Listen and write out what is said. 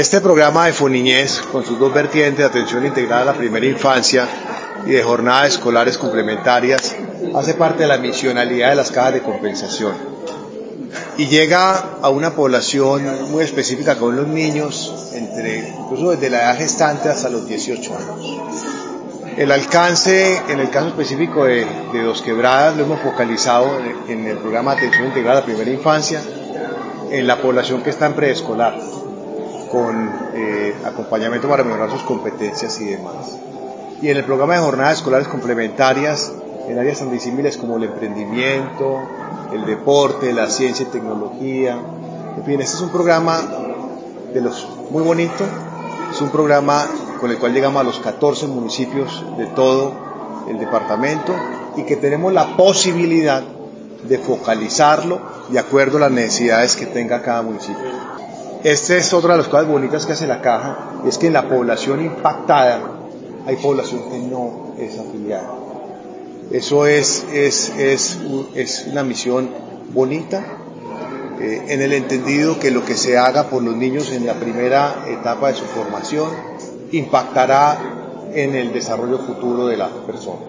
Este programa de Foniñez, con sus dos vertientes de atención integrada a la primera infancia y de jornadas escolares complementarias, hace parte de la misionalidad de las cajas de compensación y llega a una población muy específica con los niños, incluso desde la edad gestante hasta los 18 años. El alcance, en el caso específico de Dos Quebradas, lo hemos focalizado en el programa de atención integrada a la primera infancia, en la población que está en preescolar, con acompañamiento para mejorar sus competencias y demás. Y en el programa de jornadas escolares complementarias, en áreas tan disímiles como el emprendimiento, el deporte, la ciencia y tecnología. En fin, este es un programa muy bonito, es un programa con el cual llegamos a los 14 municipios de todo el departamento y que tenemos la posibilidad de focalizarlo de acuerdo a las necesidades que tenga cada municipio. Esta es otra de las cosas bonitas que hace la caja, es que en la población impactada hay población que no es afiliada. Eso es una misión bonita, en el entendido que lo que se haga por los niños en la primera etapa de su formación impactará en el desarrollo futuro de la persona.